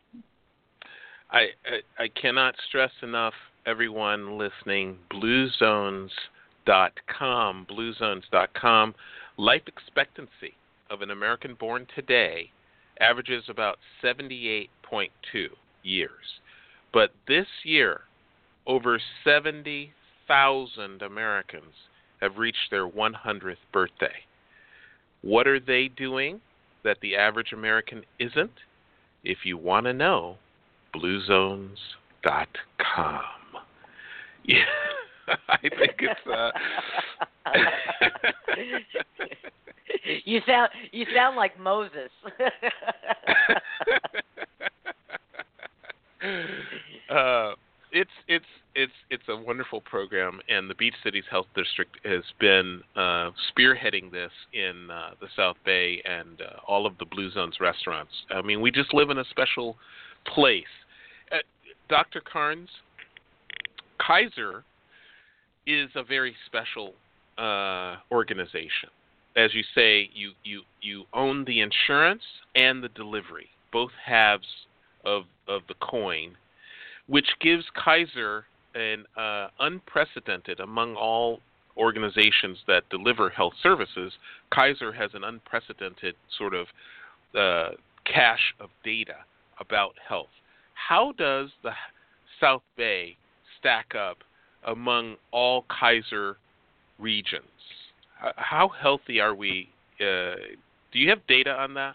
I, I, I cannot stress enough, everyone listening, blue zones dot com, blue zones dot com. Life expectancy of an American born today averages about seventy-eight point two years. But this year, over seventy thousand Americans have reached their one hundredth birthday. What are they doing that the average American isn't? If you want to know, blue zones dot com. Yeah, I think it's. Uh... you sound you sound like Moses. uh, it's it's it's it's a wonderful program, and the Beach Cities Health District has been uh, spearheading this in uh, the South Bay and uh, all of the Blue Zones restaurants. I mean, we just live in a special place. Uh, Doctor Carnes, Kaiser is a very special uh, organization. As you say, you, you, you own the insurance and the delivery, both halves of, of the coin, which gives Kaiser an uh, unprecedented, among all organizations that deliver health services, Kaiser has an unprecedented sort of uh, cache of data about health. How does the South Bay stack up among all Kaiser regions? How healthy are we? Uh, do you have data on that?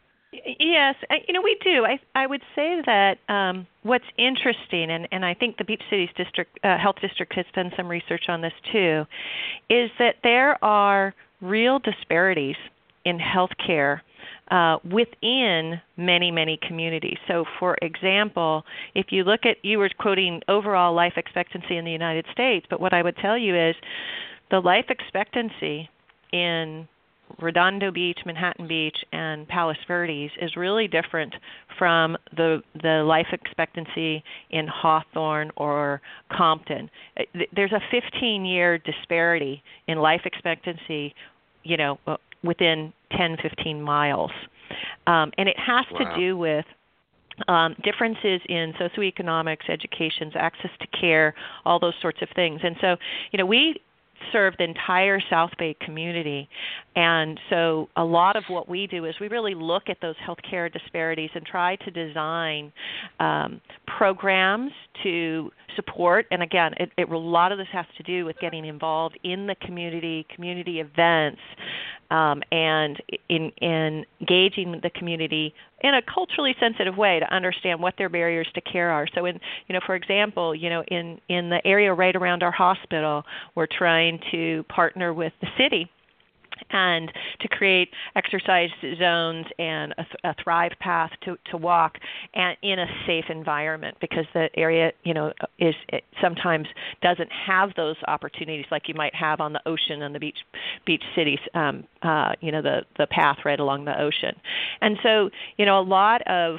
Yes, you know, we do. I I would say that um, what's interesting, and, and I think the Beach Cities District uh, Health District has done some research on this too, is that there are real disparities in healthcare uh, within many, many communities. So, for example, if you look at, you were quoting overall life expectancy in the United States, but what I would tell you is the life expectancy in Redondo Beach, Manhattan Beach, and Palos Verdes is really different from the the life expectancy in Hawthorne or Compton. There's a fifteen-year disparity in life expectancy, you know, within ten, fifteen miles. Um, and it has wow. to do with Um, differences in socioeconomics, education, access to care, all those sorts of things. And so, you know, we serve the entire South Bay community. And so a lot of what we do is we really look at those healthcare disparities and try to design um, programs to support. And again, it, it, a lot of this has to do with getting involved in the community, community events, um, and in, in engaging the community in a culturally sensitive way to understand what their barriers to care are. So, in you know, for example, you know, in, in the area right around our hospital, we're trying to partner with the city and to create exercise zones and a, a Thrive path to, to walk and in a safe environment, because the area, you know, is it sometimes doesn't have those opportunities like you might have on the ocean and the beach beach cities, um, uh, you know, the, the path right along the ocean. And so, you know, a lot of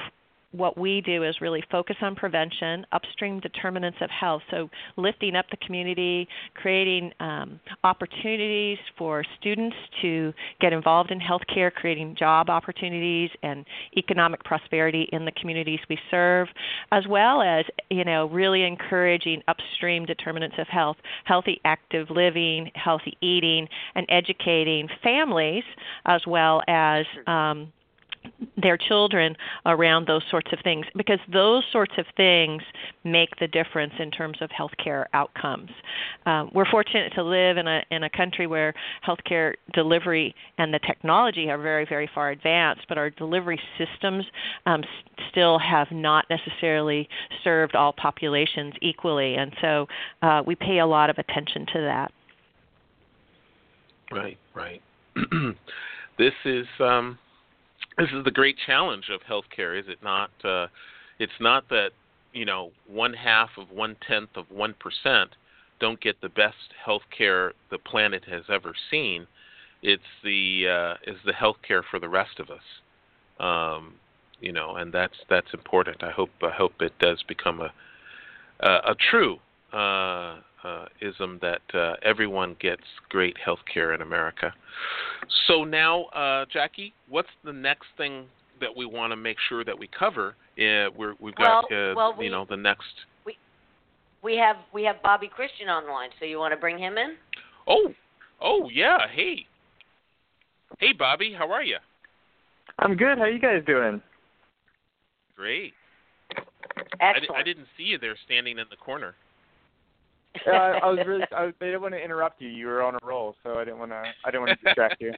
what we do is really focus on prevention, upstream determinants of health, so lifting up the community, creating um, opportunities for students to get involved in healthcare, creating job opportunities and economic prosperity in the communities we serve, as well as, you know, really encouraging upstream determinants of health, healthy active living, healthy eating, and educating families as well as um, their children around those sorts of things, because those sorts of things make the difference in terms of healthcare outcomes. Um, we're fortunate to live in a in a country where healthcare delivery and the technology are very, very far advanced, but our delivery systems um, s- still have not necessarily served all populations equally, and so uh, we pay a lot of attention to that. Right, right. This is um, this is the great challenge of healthcare, is it not? Uh, it's not that, you know, one half of one tenth of one percent don't get the best healthcare the planet has ever seen. It's the uh, is the healthcare for the rest of us, um, you know, and that's that's important. I hope I hope it does become a a, a true uh, uh, ism that uh, everyone gets great healthcare in America. So now, uh, Jackie, what's the next thing that we want to make sure that we cover? Uh, we're, we've got, well, uh, well, you we, know, the next. We we have we have Bobby Christian on the line. So you want to bring him in? Oh, oh yeah. Hey, hey, Bobby, how are you? I'm good. How you guys doing? Great. Excellent. I, I didn't see you there standing in the corner. uh, I was really. I was, I didn't want to interrupt you. You were on a roll, so I didn't want to. I didn't want to distract you.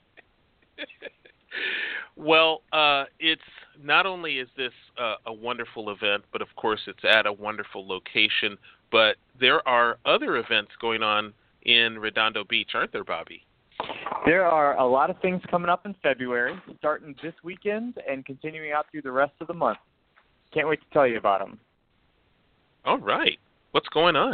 Well, uh, it's not only is this uh, a wonderful event, but of course it's at a wonderful location. But there are other events going on in Redondo Beach, aren't there, Bobby? There are a lot of things coming up in February, starting this weekend and continuing out through the rest of the month. Can't wait to tell you about them. All right. What's going on?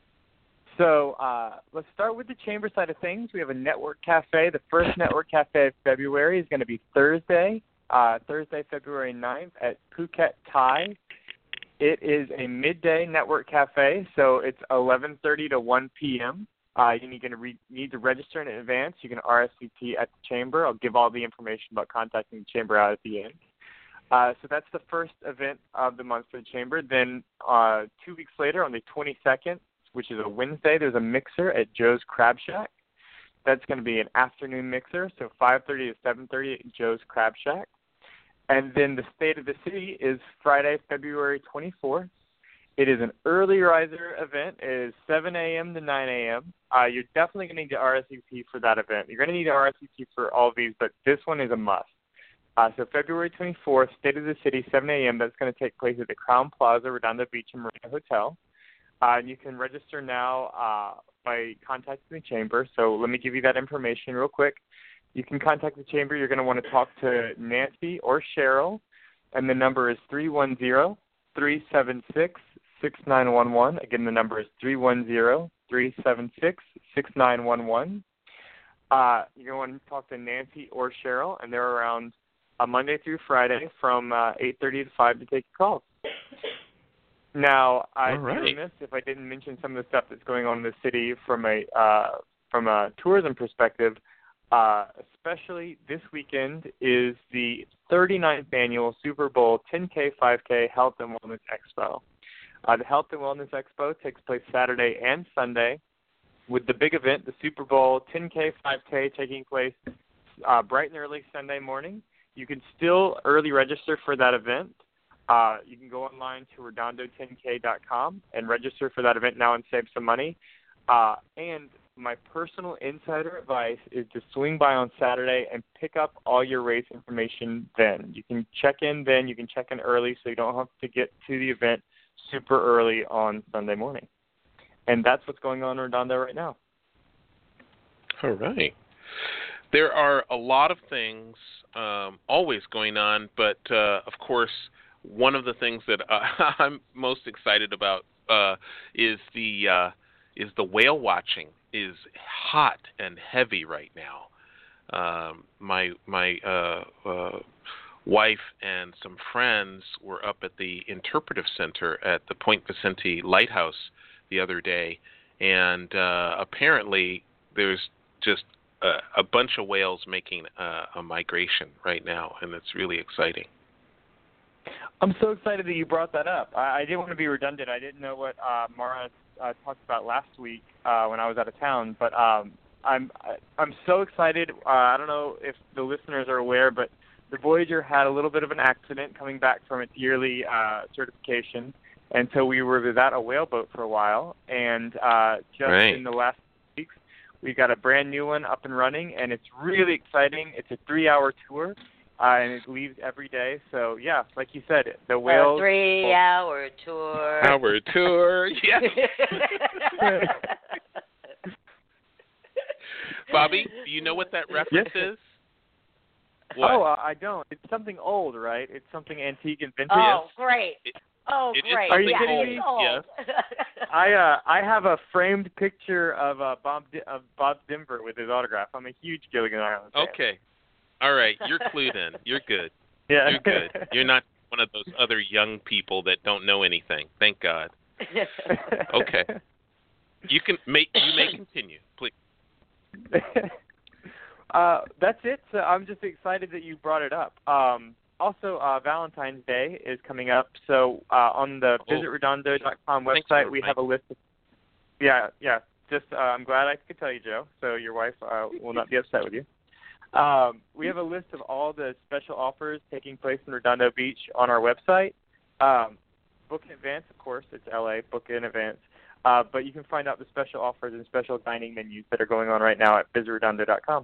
So uh, let's start with the chamber side of things. We have a network cafe. The first network cafe of February is going to be Thursday, uh, Thursday, February ninth at Phuket Thai. It is a midday network cafe, so it's eleven thirty to one p.m. Uh, you're going to re- need to register in advance. You can R S V P at the chamber. I'll give all the information about contacting the chamber out at the end. Uh, so that's the first event of the month for the chamber. Then uh, two weeks later, on the twenty-second, which is a Wednesday, there's a mixer at Joe's Crab Shack. That's going to be an afternoon mixer, so five thirty to seven thirty at Joe's Crab Shack. And then the State of the City is Friday, February twenty-fourth. It is an early riser event. It is seven a.m. to nine a.m. Uh, you're definitely going to need to R S V P for that event. You're going to need to R S V P for all of these, but this one is a must. Uh, so February twenty-fourth, State of the City, seven a.m. That's going to take place at the Crown Plaza, Redondo Beach and Marina Hotel. Uh, you can register now uh, by contacting the chamber. So let me give you that information real quick. You can contact the chamber. You're going to want to talk to Nancy or Cheryl, and the number is three one zero, three seven six, six nine one one. Again, the number is three one zero, three seven six, six nine one one. Uh, you're going to want to talk to Nancy or Cheryl, and they're around uh, Monday through Friday from uh, eight thirty to five to take your calls. Now, I'd All right. be remiss if I didn't mention some of the stuff that's going on in the city from a uh, from a tourism perspective. Uh, especially this weekend is the thirty-ninth annual Super Bowl ten K, five K Health and Wellness Expo. Uh, the Health and Wellness Expo takes place Saturday and Sunday, with the big event, the Super Bowl ten K, five K, taking place uh, bright and early Sunday morning. You can still early register for that event. Uh, you can go online to redondo ten k dot com and register for that event now and save some money. Uh, and my personal insider advice is to swing by on Saturday and pick up all your race information then. You can check in then. You can check in early so you don't have to get to the event super early on Sunday morning. And that's what's going on in Redondo right now. All right. There are a lot of things um, always going on, but uh, of course, one of the things that uh, I'm most excited about uh, is the uh, is the whale watching is hot and heavy right now. Um, my my uh, uh, wife and some friends were up at the Interpretive Center at the Point Vicente Lighthouse the other day, and uh, apparently there's just a, a bunch of whales making uh, a migration right now, and it's really exciting. I'm so excited that you brought that up. I, I didn't want to be redundant. I didn't know what uh, Mara uh, talked about last week uh, when I was out of town, but um, I'm I'm so excited. Uh, I don't know if the listeners are aware, but the Voyager had a little bit of an accident coming back from its yearly uh, certification, and so we were without a whaleboat for a while. And uh, just right. in the last weeks, we got a brand new one up and running, and it's really exciting. It's a three-hour tour. Uh, and it leaves every day. So, yeah, like you said, the whales... A three-hour tour. Hour tour, yes. Bobby, do you know what that reference yes. is? What? Oh, uh, I don't. It's something old, right? It's something antique and vintage. Oh, great. It, oh, it great. Are you yeah, kidding it's me? old. Yes. I uh, I have a framed picture of uh, Bob Di- of Bob Denver with his autograph. I'm a huge Gilligan Island fan. Okay. All right, you're clued in. You're good. Yeah. You're good. You're not one of those other young people that don't know anything. Thank God. Okay. You can make you may continue, please. uh, that's it. So I'm just excited that you brought it up. Um, also, uh, Valentine's Day is coming up. So uh, on the Oh. visit redondo dot com Thanks website, for we have a list of. Yeah, yeah. Just uh, I'm glad I could tell you, Joe. So your wife uh, will not be upset with you. Um, we have a list of all the special offers taking place in Redondo Beach on our website. Um, book in advance, of course. It's L A. Book in advance. Uh, but you can find out the special offers and special dining menus that are going on right now at visit redondo dot com.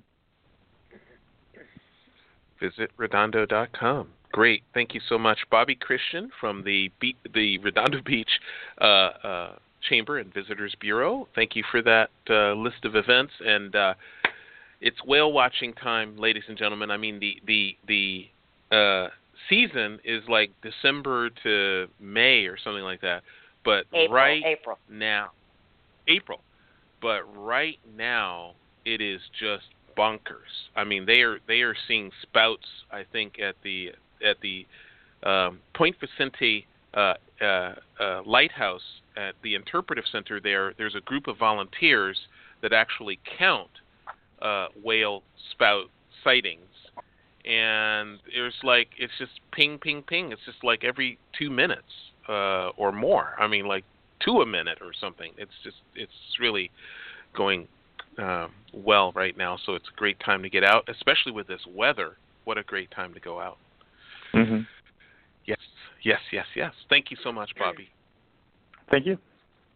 visit redondo dot com. Great. Thank you so much. Bobby Christian from the Be- the Redondo Beach uh, uh, Chamber and Visitors Bureau. Thank you for that uh, list of events. And uh, it's whale watching time, ladies and gentlemen. I mean, the the the uh, season is like December to May or something like that. But April, right April. now, April. But right now, it is just bonkers. I mean, they are they are seeing spouts. I think at the at the um, Point Vicente uh, uh, uh, Lighthouse at the Interpretive Center. There, there's a group of volunteers that actually count uh, whale spout sightings, and there's like it's just ping, ping, ping. It's just like every two minutes uh, or more. I mean, like two a minute or something. It's just it's really going uh, well right now. So it's a great time to get out, especially with this weather. What a great time to go out. Mm-hmm. Yes, yes, yes, yes. Thank you so much, Bobby. Thank you.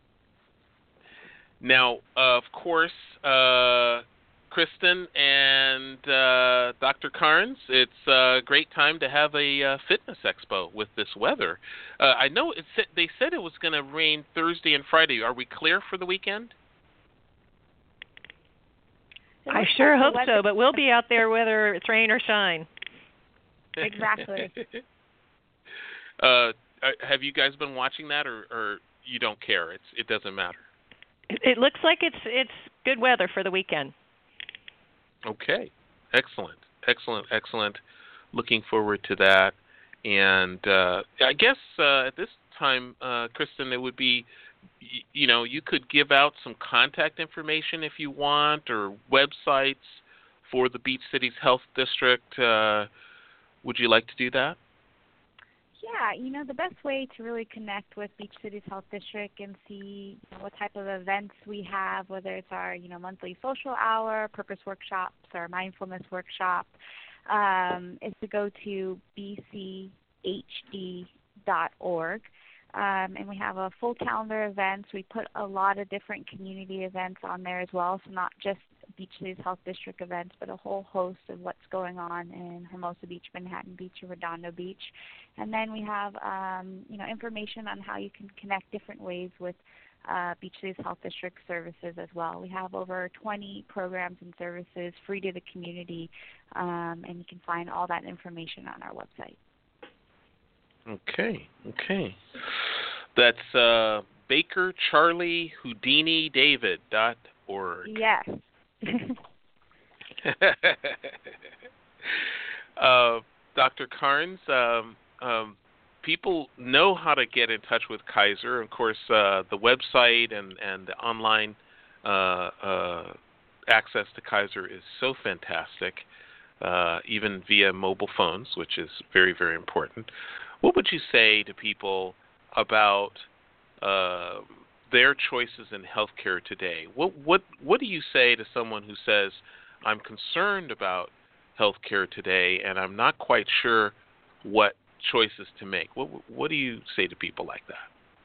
Now, uh, of course, uh, Kristen and uh, Doctor Carnes, it's a great time to have a uh, fitness expo with this weather. Uh, I know it said, they said it was going to rain Thursday and Friday. Are we clear for the weekend? I sure hope so, but we'll be out there whether it's rain or shine. Exactly. uh, have you guys been watching that, or, or you don't care? It's it doesn't matter. It, it looks like it's it's good weather for the weekend. Okay, excellent, excellent, excellent. Looking forward to that. And uh, I guess uh, at this time, uh, Kristen, it would be, you know, you could give out some contact information if you want, or websites for the Beach Cities Health District. Uh, would you like to do that? Yeah, you know, the best way to really connect with Beach Cities Health District and see you know, what type of events we have, whether it's our, you know, monthly social hour, purpose workshops, or mindfulness workshop, um, is to go to b c h d dot org. Um, and we have a full calendar of events. We put a lot of different community events on there as well, so not just Beach Cities Health District events, but a whole host of what's going on in Hermosa Beach, Manhattan Beach, and Redondo Beach. And then we have um, you know, information on how you can connect different ways with uh, Beach Cities Health District services as well. We have over twenty programs and services free to the community, um, and you can find all that information on our website. Okay, okay. That's uh, Baker Charlie Houdini David dot org. Yes. uh, Doctor Carnes, um, um, people know how to get in touch with Kaiser. Of course, uh, the website and, and the online uh, uh, access to Kaiser is so fantastic, uh, even via mobile phones, which is very, very important. What would you say to people about uh, their choices in healthcare today? What what what do you say to someone who says, I'm concerned about healthcare today and I'm not quite sure what choices to make? What what do you say to people like that?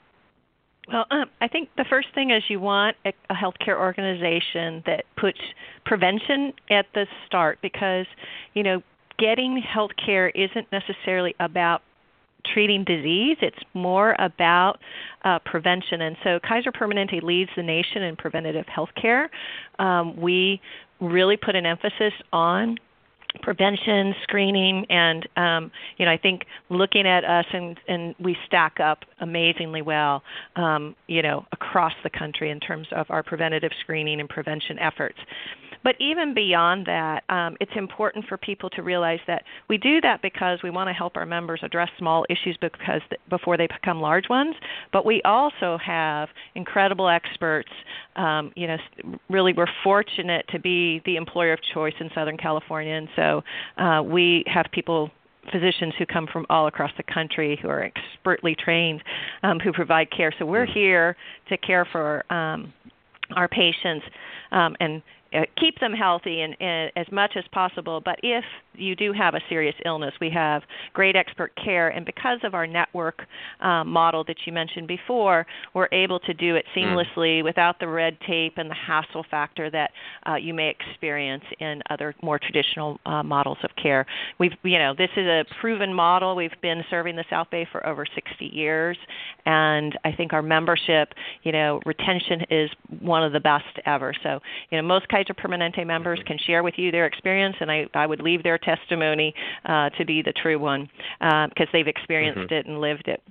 Well, um, I think the first thing is you want a, a healthcare organization that puts prevention at the start, because, you know, getting healthcare isn't necessarily about treating disease. It's more about uh, prevention. And so Kaiser Permanente leads the nation in preventative health care. Um, we really put an emphasis on prevention, screening, and, um, you know, I think looking at us, and, and we stack up amazingly well, um, you know, across the country in terms of our preventative screening and prevention efforts. But even beyond that, um, it's important for people to realize that we do that because we want to help our members address small issues because th- before they become large ones. But we also have incredible experts. Um, you know, really, we're fortunate to be the employer of choice in Southern California, and so uh, we have people, physicians who come from all across the country who are expertly trained, um, who provide care. So we're here to care for um, our patients um, and Uh, keep them healthy and, and as much as possible. But if you do have a serious illness, we have great expert care. And because of our network uh, model that you mentioned before, we're able to do it seamlessly mm. without the red tape and the hassle factor that uh, you may experience in other more traditional uh, models of care. We've, you know, this is a proven model. We've been serving the South Bay for over sixty years, and I think our membership, you know, retention is one of the best ever. So, you know, most Kaiser Permanente members can share with you their experience, and I, I would leave their testimony uh, to be the true one because uh, they've experienced mm-hmm. it and lived it.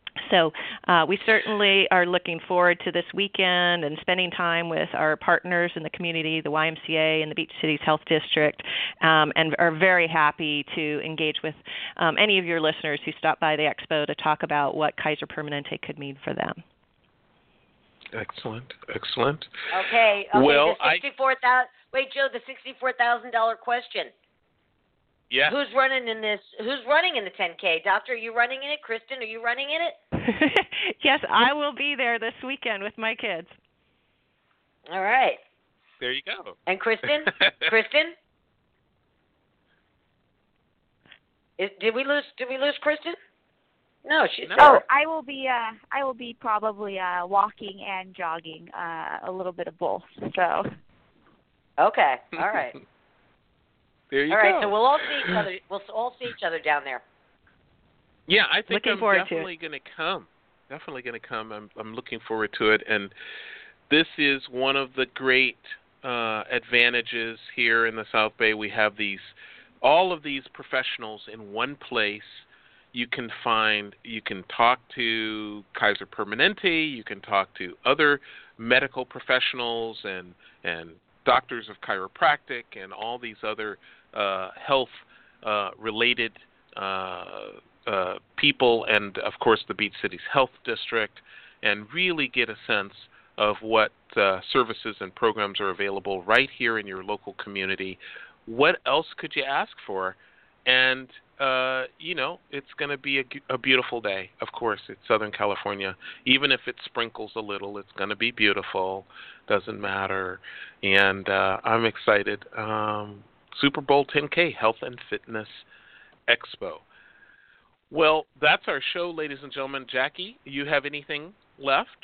So uh, we certainly are looking forward to this weekend and spending time with our partners in the community, the Y M C A and the Beach Cities Health District, um, and are very happy to engage with um, any of your listeners who stop by the expo to talk about what Kaiser Permanente could mean for them. Excellent, excellent. Okay, okay. Well, the sixty-four thousand. Wait, Joe, the sixty-four thousand dollar question. Yeah. Who's running in this? Who's running in the ten K? Doctor, are you running in it? Kristen, are you running in it? Yes, I will be there this weekend with my kids. All right. There you go. And Kristen, Kristen, Is, did we lose? Did we lose Kristen? No, she's. No. Oh, I will be. Uh, I will be probably uh, walking and jogging, uh, a little bit of both. So. Okay. All right. There you all go. All right. So we'll all see each other. We'll all see each other down there. Yeah, I think looking I'm definitely going to come. Definitely going to come. I'm. I'm looking forward to it, and this is one of the great uh, advantages here in the South Bay. We have these, all of these professionals in one place. You can find, you can talk to Kaiser Permanente, you can talk to other medical professionals and and doctors of chiropractic and all these other uh, health-related uh, uh, uh, people, and of course the Beach Cities Health District, and really get a sense of what uh, services and programs are available right here in your local community. What else could you ask for? And Uh, you know, it's going to be a, a beautiful day. Of course, it's Southern California. Even if it sprinkles a little, it's going to be beautiful. Doesn't matter. And uh, I'm excited. Um, Super Bowl ten K, Health and Fitness Expo. Well, that's our show, ladies and gentlemen. Jackie, you have anything left?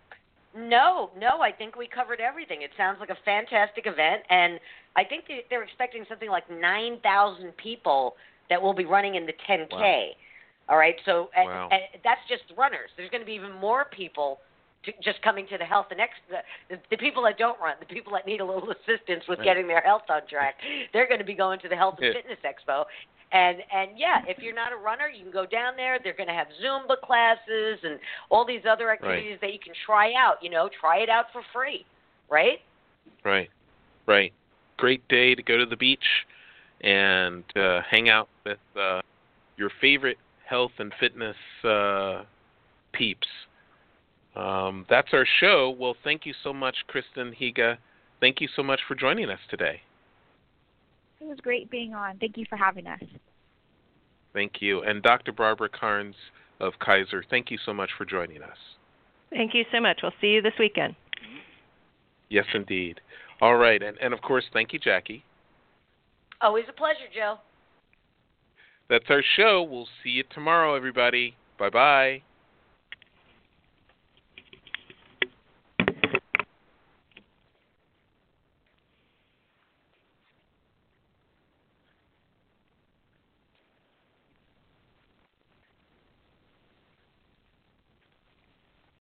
No, no, I think we covered everything. It sounds like a fantastic event, and I think they're expecting something like nine thousand people that will be running in the ten K. Wow. All right, so wow. and, and that's just runners. There's going to be even more people to, just coming to the health and ex- the, the people that don't run, the people that need a little assistance with right. getting their health on track. They're going to be going to the Health and yeah. Fitness Expo. And, and yeah, if you're not a runner, you can go down there. They're going to have Zumba classes and all these other activities right. that you can try out. You know, try it out for free, right? Right, right. Great day to go to the beach and uh, hang out with uh, your favorite health and fitness uh, peeps. Um, that's our show. Well, thank you so much, Kristen Higa. Thank you so much for joining us today. It was great being on. Thank you for having us. Thank you. And Doctor Barbara Carnes of Kaiser, thank you so much for joining us. Thank you so much. We'll see you this weekend. Yes, indeed. All right. And, and of course, thank you, Jackie. Always a pleasure, Joe. That's our show. We'll see you tomorrow, everybody. Bye-bye.